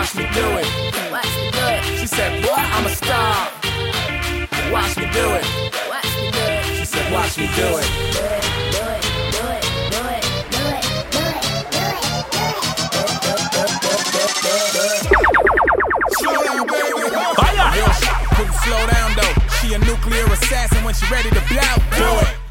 watch me do it. Watch me do it. She said, boy, I'm a star. Watch me do it. Watch me do it. She said, watch me do it. Do it, do it, do it, do it, do it, do it, do it, do it. Slow down, baby. Fire. Yo, couldn't slow down though. She a nuclear assassin when she ready to blow. Do it.